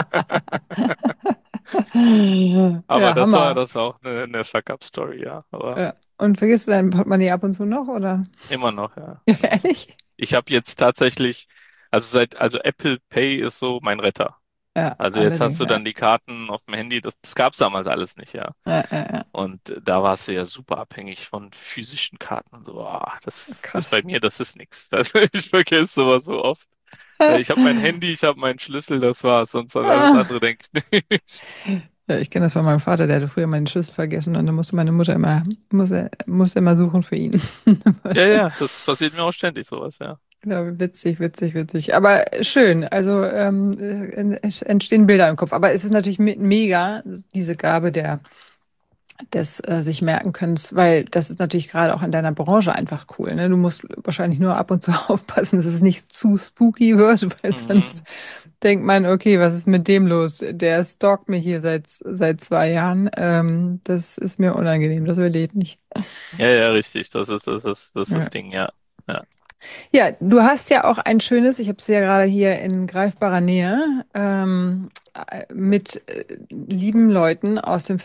[SPEAKER 3] Aber
[SPEAKER 2] Ja,
[SPEAKER 3] das war,
[SPEAKER 2] Hammer.
[SPEAKER 3] das war auch eine, eine Fuck-up-Story, ja. Aber
[SPEAKER 2] Ja. Und vergisst du dein Portemonnaie ab und zu noch, oder?
[SPEAKER 3] immer noch, ja.
[SPEAKER 2] Ja,
[SPEAKER 3] Ja.
[SPEAKER 2] ehrlich?
[SPEAKER 3] Ich habe jetzt tatsächlich, also seit, also Apple Pay ist so mein Retter.
[SPEAKER 2] Ja,
[SPEAKER 3] Also jetzt hast
[SPEAKER 2] allerdings,
[SPEAKER 3] du
[SPEAKER 2] ja.
[SPEAKER 3] dann die Karten auf dem Handy, das, das gab es damals alles nicht, ja.
[SPEAKER 2] Ja, ja, ja.
[SPEAKER 3] Und äh, da warst du ja super abhängig von physischen Karten und so. Ah, das ist
[SPEAKER 2] Krass.
[SPEAKER 3] bei mir, das ist nichts. Ich vergesse sowas so oft. Äh, Ich habe mein Handy, ich habe meinen Schlüssel, das war's. Sonst an alles
[SPEAKER 2] Ah.
[SPEAKER 3] andere denke ich nicht.
[SPEAKER 2] Ja, ich kenne das von meinem Vater, der hatte früher meinen Schlüssel vergessen und dann musste meine Mutter immer, musste, musste immer suchen für ihn.
[SPEAKER 3] Ja, ja, das passiert mir auch ständig sowas, ja.
[SPEAKER 2] Ja, witzig, witzig, witzig. Aber schön. Also ähm, äh, es entstehen Bilder im Kopf. Aber es ist natürlich me- mega, diese Gabe der des äh, sich merken Könnens, weil das ist natürlich gerade auch in deiner Branche einfach cool. Ne? Du musst wahrscheinlich nur ab und zu aufpassen, dass es nicht zu spooky wird, weil sonst
[SPEAKER 3] Mhm.
[SPEAKER 2] denkt man, okay, was ist mit dem los? Der stalkt mich hier seit seit zwei Jahren. Ähm, das ist mir unangenehm, das will ich nicht.
[SPEAKER 3] Ja, ja, richtig. Das ist, das ist, das ist
[SPEAKER 2] Ja.
[SPEAKER 3] das Ding, ja. Ja.
[SPEAKER 2] Ja, du hast ja auch ein schönes, ich habe es ja gerade hier in greifbarer Nähe, ähm, äh, mit äh, lieben Leuten aus dem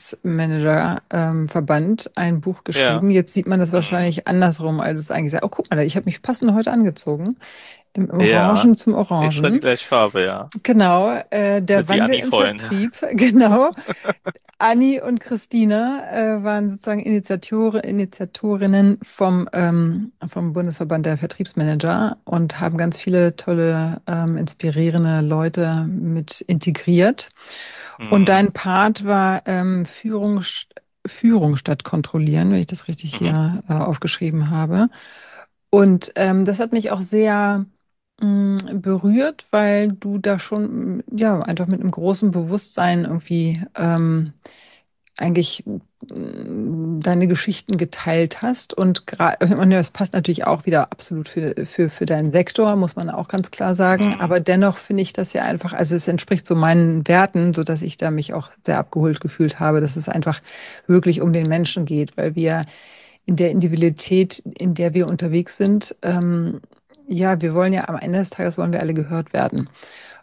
[SPEAKER 2] Vertriebsmanager-Verband ein Buch
[SPEAKER 3] Ja.
[SPEAKER 2] geschrieben. Jetzt sieht man das
[SPEAKER 3] Mhm.
[SPEAKER 2] wahrscheinlich andersrum, als es eigentlich sei. Oh, guck mal, ich habe mich passend heute angezogen. Im
[SPEAKER 3] Ja.
[SPEAKER 2] Orangen zum
[SPEAKER 3] Extra die
[SPEAKER 2] Orangen.
[SPEAKER 3] gleiche Farbe, ja.
[SPEAKER 2] Genau, äh, der
[SPEAKER 3] Wird die
[SPEAKER 2] Wandel
[SPEAKER 3] Anni
[SPEAKER 2] im
[SPEAKER 3] freuen.
[SPEAKER 2] Vertrieb, genau. Anni und Christina äh, waren sozusagen Initiatore, Initiatorinnen vom, ähm, vom Bundesverband der Vertriebsmanager und haben ganz viele tolle, ähm, inspirierende Leute mit integriert. Und
[SPEAKER 3] Mhm.
[SPEAKER 2] dein Part war ähm, Führung, Führung statt Kontrollieren, wenn ich das richtig
[SPEAKER 3] Mhm.
[SPEAKER 2] hier äh, aufgeschrieben habe. Und ähm, das hat mich auch sehr mh, berührt, weil du da schon, mh, ja, einfach mit einem großen Bewusstsein irgendwie ähm, eigentlich mh, deine Geschichten geteilt hast. Und gerade, und das passt natürlich auch wieder absolut für, für, für deinen Sektor, muss man auch ganz klar sagen.
[SPEAKER 3] Mhm.
[SPEAKER 2] Aber dennoch finde ich das ja einfach, also es entspricht so meinen Werten, so dass ich da mich auch sehr abgeholt gefühlt habe, dass es einfach wirklich um den Menschen geht, weil wir in der Individualität, in der wir unterwegs sind, ähm, ja, wir wollen ja am Ende des Tages wollen wir alle gehört werden.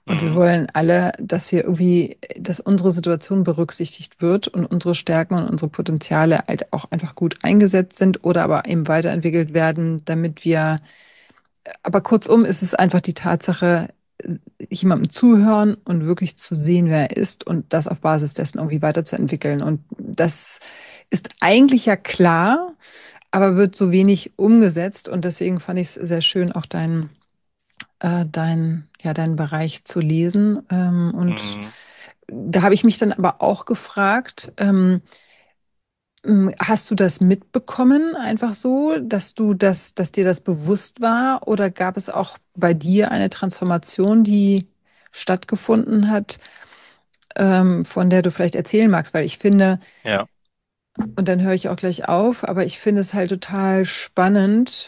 [SPEAKER 2] Und wir
[SPEAKER 3] Mhm.
[SPEAKER 2] wollen alle, dass wir irgendwie, dass unsere Situation berücksichtigt wird und unsere Stärken und unsere Potenziale halt auch einfach gut eingesetzt sind oder aber eben weiterentwickelt werden, damit wir, aber kurzum ist es einfach die Tatsache, jemandem zuhören und wirklich zu sehen, wer er ist und das auf Basis dessen irgendwie weiterzuentwickeln. Und das ist eigentlich ja klar, aber wird so wenig umgesetzt. Und deswegen fand ich es sehr schön, auch deinen äh, dein, ja, deinen Bereich zu lesen. Ähm, und
[SPEAKER 3] Mhm.
[SPEAKER 2] da habe ich mich dann aber auch gefragt, ähm, m, hast du das mitbekommen, einfach so, dass du das, dass dir das bewusst war? Oder gab es auch bei dir eine Transformation, die stattgefunden hat, ähm, von der du vielleicht erzählen magst? Weil ich finde,
[SPEAKER 3] Ja.
[SPEAKER 2] und dann höre ich auch gleich auf, aber ich finde es halt total spannend,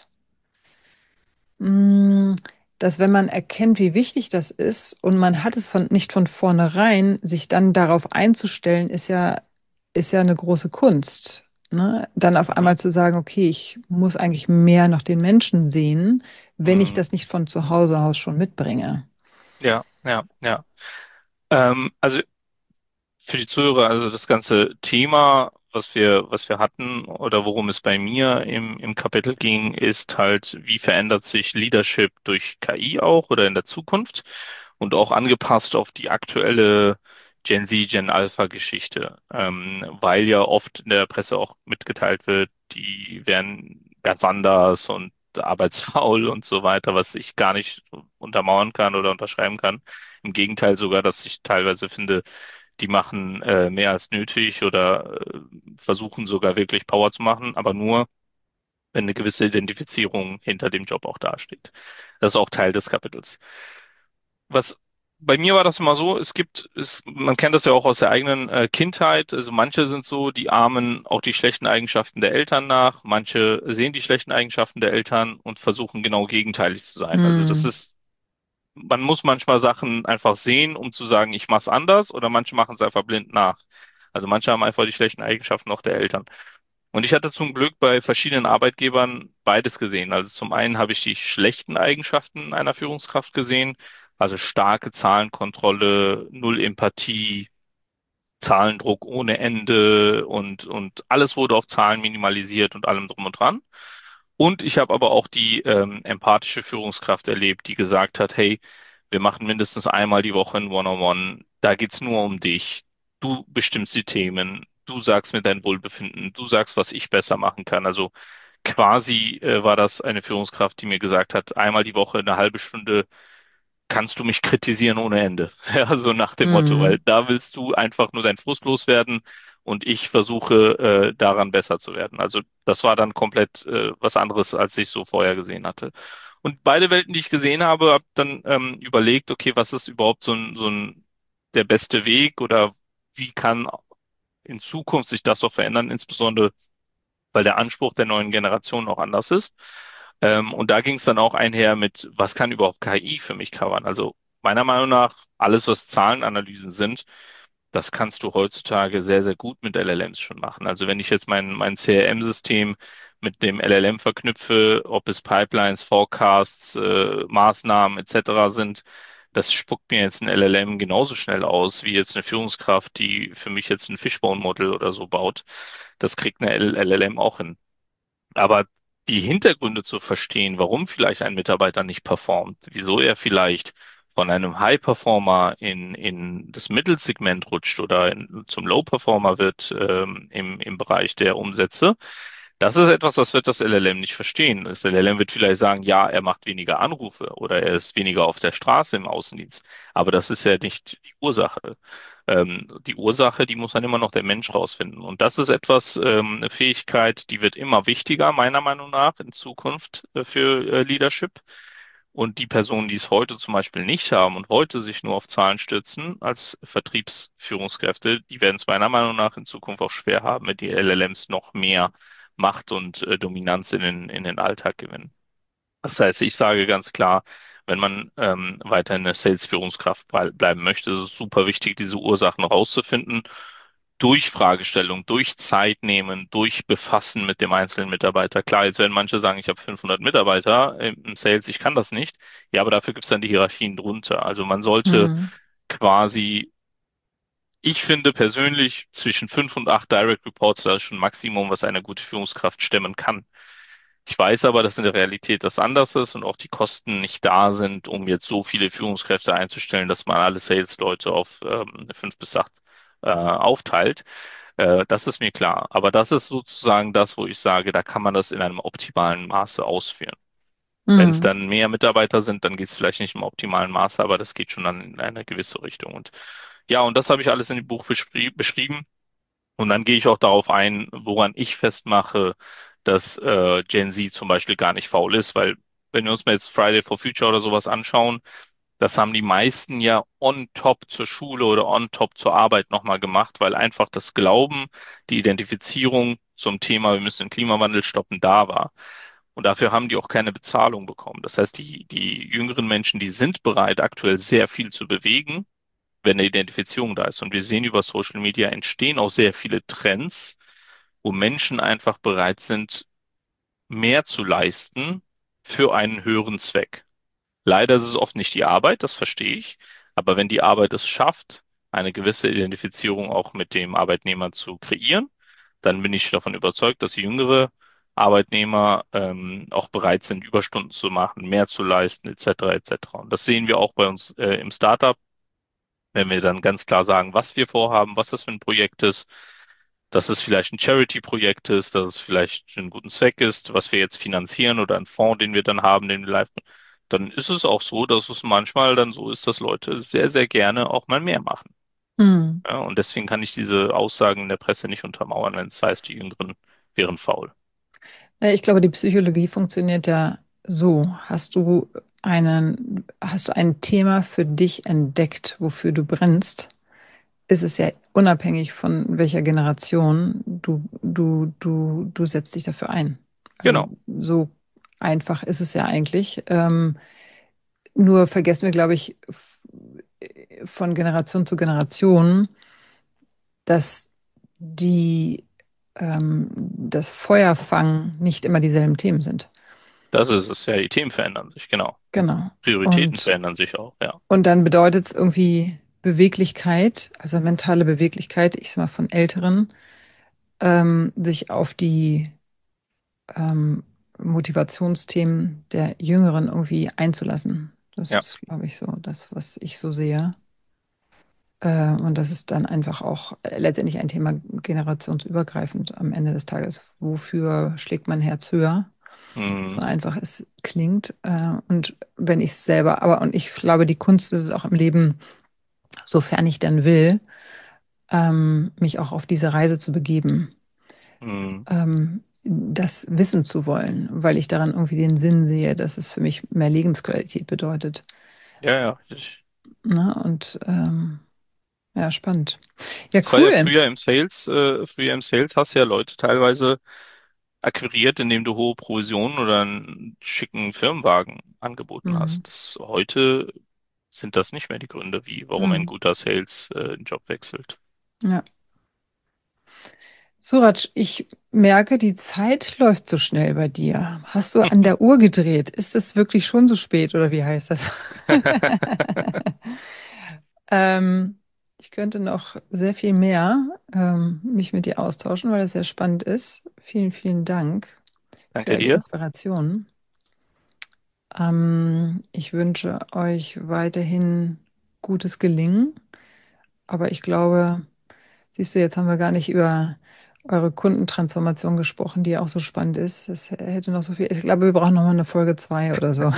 [SPEAKER 2] Mm, dass wenn man erkennt, wie wichtig das ist und man hat es von, nicht von vornherein, sich dann darauf einzustellen, ist ja, ist ja eine große Kunst. Ne? Dann auf
[SPEAKER 3] Mhm.
[SPEAKER 2] einmal zu sagen, okay, ich muss eigentlich mehr noch den Menschen sehen, wenn ich
[SPEAKER 3] Mhm.
[SPEAKER 2] das nicht von zu Hause aus schon mitbringe.
[SPEAKER 3] Ja, ja, ja. Ähm, also für die Zuhörer, also das ganze Thema, was wir, was wir hatten oder worum es bei mir im, im Kapitel ging, ist halt, wie verändert sich Leadership durch K I auch oder in der Zukunft und auch angepasst auf die aktuelle Gen Z, Gen Alpha Geschichte, ähm, weil ja oft in der Presse auch mitgeteilt wird, die wären ganz anders und arbeitsfaul und so weiter, was ich gar nicht untermauern kann oder unterschreiben kann. Im Gegenteil sogar, dass ich teilweise finde, die machen äh, mehr als nötig oder äh, versuchen sogar wirklich Power zu machen, aber nur, wenn eine gewisse Identifizierung hinter dem Job auch dasteht. Das ist auch Teil des Kapitels. Was bei mir war das immer so, es gibt, es, man kennt das ja auch aus der eigenen äh, Kindheit, also manche sind so, die ahmen auch die schlechten Eigenschaften der Eltern nach, manche sehen die schlechten Eigenschaften der Eltern und versuchen genau gegenteilig zu sein. Also das
[SPEAKER 2] Hm.
[SPEAKER 3] ist, man muss manchmal Sachen einfach sehen, um zu sagen, ich mache es anders, oder manche machen es einfach blind nach. Also manche haben einfach die schlechten Eigenschaften auch der Eltern. Und ich hatte zum Glück bei verschiedenen Arbeitgebern beides gesehen. Also zum einen habe ich die schlechten Eigenschaften einer Führungskraft gesehen, also starke Zahlenkontrolle, null Empathie, Zahlendruck ohne Ende und, und alles wurde auf Zahlen minimalisiert und allem drum und dran. Und ich habe aber auch die ähm, empathische Führungskraft erlebt, die gesagt hat, hey, wir machen mindestens einmal die Woche ein One-on-One. Da geht's nur um dich. Du bestimmst die Themen. Du sagst mir dein Wohlbefinden. Du sagst, was ich besser machen kann. Also quasi äh, war das eine Führungskraft, die mir gesagt hat, einmal die Woche eine halbe Stunde kannst du mich kritisieren ohne Ende. Ja, so nach dem Motto, weil
[SPEAKER 2] Hm.
[SPEAKER 3] da willst du einfach nur deinen Frust loswerden und ich versuche äh, daran besser zu werden. Also das war dann komplett äh, was anderes, als ich so vorher gesehen hatte. Und beide Welten, die ich gesehen habe, habe dann ähm, überlegt, okay, was ist überhaupt so ein, so ein der beste Weg oder wie kann in Zukunft sich das so verändern, insbesondere weil der Anspruch der neuen Generation auch anders ist. Ähm, und da ging es dann auch einher mit, was kann überhaupt K I für mich covern? Also meiner Meinung nach, alles, was Zahlenanalysen sind, das kannst du heutzutage sehr, sehr gut mit L L Ms schon machen. Also wenn ich jetzt mein, mein C R M-System mit dem L L M verknüpfe, ob es Pipelines, Forecasts, äh, Maßnahmen et cetera sind, das spuckt mir jetzt ein L L M genauso schnell aus, wie jetzt eine Führungskraft, die für mich jetzt ein Fishbone-Modell oder so baut. Das kriegt eine L L M auch hin. Aber die Hintergründe zu verstehen, warum vielleicht ein Mitarbeiter nicht performt, wieso er vielleicht von einem High-Performer in, in das Mittelsegment rutscht oder in, zum Low-Performer wird ähm, im, im Bereich der Umsätze, das ist etwas, das wird das L L M nicht verstehen. Das L L M wird vielleicht sagen, ja, er macht weniger Anrufe oder er ist weniger auf der Straße im Außendienst. Aber das ist ja nicht die Ursache. Ähm, die Ursache, die muss dann immer noch der Mensch rausfinden. Und das ist etwas, ähm, eine Fähigkeit, die wird immer wichtiger, meiner Meinung nach, in Zukunft äh, für äh, Leadership. Und die Personen, die es heute zum Beispiel nicht haben und heute sich nur auf Zahlen stützen als Vertriebsführungskräfte, die werden es meiner Meinung nach in Zukunft auch schwer haben, mit die L L Ms noch mehr Macht und äh, Dominanz in den, in den Alltag gewinnen. Das heißt, ich sage ganz klar, wenn man ähm, weiter eine Sales-Führungskraft blei- bleiben möchte, ist es super wichtig, diese Ursachen rauszufinden durch Fragestellung, durch Zeit nehmen, durch Befassen mit dem einzelnen Mitarbeiter. Klar, jetzt werden manche sagen, ich habe fünfhundert Mitarbeiter im im Sales, ich kann das nicht. Ja, aber dafür gibt es dann die Hierarchien drunter. Also man sollte
[SPEAKER 2] Mhm.
[SPEAKER 3] quasi, ich finde persönlich, zwischen fünf und acht Direct Reports, das ist schon Maximum, was eine gute Führungskraft stemmen kann. Ich weiß aber, dass in der Realität das anders ist und auch die Kosten nicht da sind, um jetzt so viele Führungskräfte einzustellen, dass man alle Sales-Leute auf ähm, fünf bis acht äh, aufteilt. Äh, das ist mir klar. Aber das ist sozusagen das, wo ich sage, da kann man das in einem optimalen Maße ausführen. Wenn es
[SPEAKER 2] Mhm.
[SPEAKER 3] dann mehr Mitarbeiter sind, dann geht es vielleicht nicht im optimalen Maße, aber das geht schon dann in eine gewisse Richtung. Und ja, und das habe ich alles in dem Buch beschrie beschrieben. Und dann gehe ich auch darauf ein, woran ich festmache, dass äh, Gen Z zum Beispiel gar nicht faul ist, weil wenn wir uns mal jetzt Friday for Future oder sowas anschauen, das haben die meisten ja on top zur Schule oder on top zur Arbeit nochmal gemacht, weil einfach das Glauben, die Identifizierung zum Thema, wir müssen den Klimawandel stoppen, da war. Und dafür haben die auch keine Bezahlung bekommen. Das heißt, die, die jüngeren Menschen, die sind bereit, aktuell sehr viel zu bewegen, wenn eine Identifizierung da ist. Und wir sehen über Social Media entstehen auch sehr viele Trends, wo Menschen einfach bereit sind, mehr zu leisten für einen höheren Zweck. Leider ist es oft nicht die Arbeit, das verstehe ich. Aber wenn die Arbeit es schafft, eine gewisse Identifizierung auch mit dem Arbeitnehmer zu kreieren, dann bin ich davon überzeugt, dass jüngere Arbeitnehmer ähm, auch bereit sind, Überstunden zu machen, mehr zu leisten, et cetera, et cetera. Und das sehen wir auch bei uns äh, im Startup, wenn wir dann ganz klar sagen, was wir vorhaben, was das für ein Projekt ist, dass es vielleicht ein Charity-Projekt ist, dass es vielleicht für einen guten Zweck ist, was wir jetzt finanzieren oder ein Fonds, den wir dann haben, den wir live, dann ist es auch so, dass es manchmal dann so ist, dass Leute sehr, sehr gerne auch mal mehr machen.
[SPEAKER 2] Mhm.
[SPEAKER 3] Ja, und deswegen kann ich diese Aussagen in der Presse nicht untermauern, wenn es heißt, die Jüngeren wären faul.
[SPEAKER 2] Ja, ich glaube, die Psychologie funktioniert ja so. Hast du einen, hast du ein Thema für dich entdeckt, wofür du brennst? Ist es ja unabhängig von welcher Generation, du, du, du, du setzt dich dafür ein. Also
[SPEAKER 3] Genau,
[SPEAKER 2] so einfach ist es ja eigentlich. Ähm, nur vergessen wir, glaube ich, f- von Generation zu Generation, dass die, ähm, das Feuerfangen nicht immer dieselben Themen sind.
[SPEAKER 3] das ist es ja. Die Themen verändern sich, genau.
[SPEAKER 2] Genau.
[SPEAKER 3] Prioritäten
[SPEAKER 2] Und,
[SPEAKER 3] verändern sich auch, ja.
[SPEAKER 2] und dann bedeutet es irgendwie Beweglichkeit, also mentale Beweglichkeit, ich sag mal von Älteren, ähm, sich auf die ähm, Motivationsthemen der Jüngeren irgendwie einzulassen. Das
[SPEAKER 3] Ja.
[SPEAKER 2] ist, glaube ich, so das, was ich so sehe. Äh, und das ist dann einfach auch äh, letztendlich ein Thema generationsübergreifend am Ende des Tages. Wofür schlägt mein Herz höher? So
[SPEAKER 3] Mhm.
[SPEAKER 2] einfach es klingt. Äh, und wenn ich es selber, aber und ich glaube, die Kunst ist es auch im Leben, sofern ich dann will, ähm, mich auch auf diese Reise zu begeben,
[SPEAKER 3] Mhm.
[SPEAKER 2] ähm, das wissen zu wollen, weil ich daran irgendwie den Sinn sehe, dass es für mich mehr Lebensqualität bedeutet.
[SPEAKER 3] Ja, ja. Ich,
[SPEAKER 2] Ne? Und ähm, ja, spannend. Ja,
[SPEAKER 3] das war ja
[SPEAKER 2] cool.
[SPEAKER 3] früher im Sales, äh, früher im Sales hast du ja Leute teilweise akquiriert, indem du hohe Provisionen oder einen schicken Firmenwagen angeboten
[SPEAKER 2] Hm.
[SPEAKER 3] hast. Das, heute sind das nicht mehr die Gründe, wie, warum ein
[SPEAKER 2] Hm.
[SPEAKER 3] guter Sales äh, einen Job wechselt.
[SPEAKER 2] Ja. Suraj, ich merke, die Zeit läuft so schnell bei dir. Hast du an der Uhr gedreht? Ist es wirklich schon so spät oder wie heißt das? Ähm, ich könnte noch sehr viel mehr ähm, mich mit dir austauschen, weil das sehr spannend ist. Vielen, vielen Dank für
[SPEAKER 3] Danke
[SPEAKER 2] all die
[SPEAKER 3] dir.
[SPEAKER 2] Inspirationen. Ähm, ich wünsche euch weiterhin gutes Gelingen, aber ich glaube, siehst du, jetzt haben wir gar nicht über eure Kundentransformation gesprochen, die ja auch so spannend ist. Es hätte noch so viel. Ich glaube, wir brauchen noch mal eine Folge zwei oder so.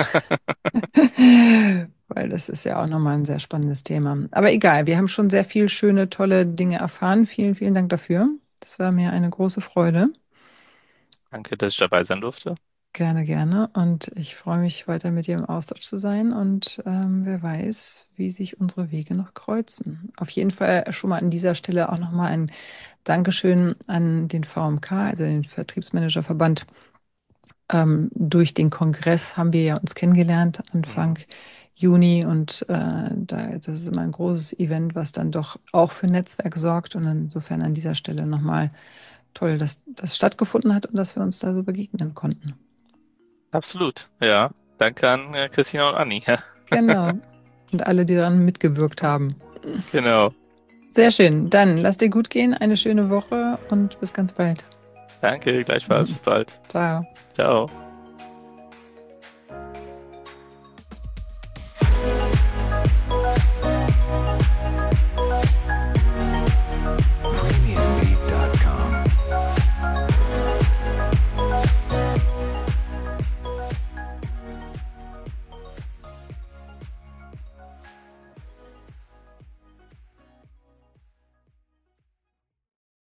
[SPEAKER 2] Weil das ist ja auch nochmal ein sehr spannendes Thema. Aber egal, wir haben schon sehr viel schöne, tolle Dinge erfahren. Vielen, vielen Dank dafür. Das war mir eine große Freude.
[SPEAKER 3] Danke, dass ich dabei sein durfte.
[SPEAKER 2] Gerne, gerne. Und ich freue mich, weiter mit dir im Austausch zu sein. Und ähm, wer weiß, wie sich unsere Wege noch kreuzen. Auf jeden Fall schon mal an dieser Stelle auch nochmal ein Dankeschön an den V M K, also den Vertriebsmanagerverband, ähm, durch den Kongress haben wir ja uns kennengelernt Anfang mhm. Juni und äh, da, das ist immer ein großes Event, was dann doch auch für Netzwerk sorgt und insofern an dieser Stelle nochmal toll, dass das stattgefunden hat und dass wir uns da so begegnen konnten.
[SPEAKER 3] Absolut, ja. Danke an äh, Christina und Anni.
[SPEAKER 2] Genau. Und alle, die daran mitgewirkt haben.
[SPEAKER 3] Genau.
[SPEAKER 2] Sehr schön. Dann lass dir gut gehen, eine schöne Woche und bis ganz bald.
[SPEAKER 3] Danke, gleichfalls. Bis bald.
[SPEAKER 2] Ciao.
[SPEAKER 3] Ciao.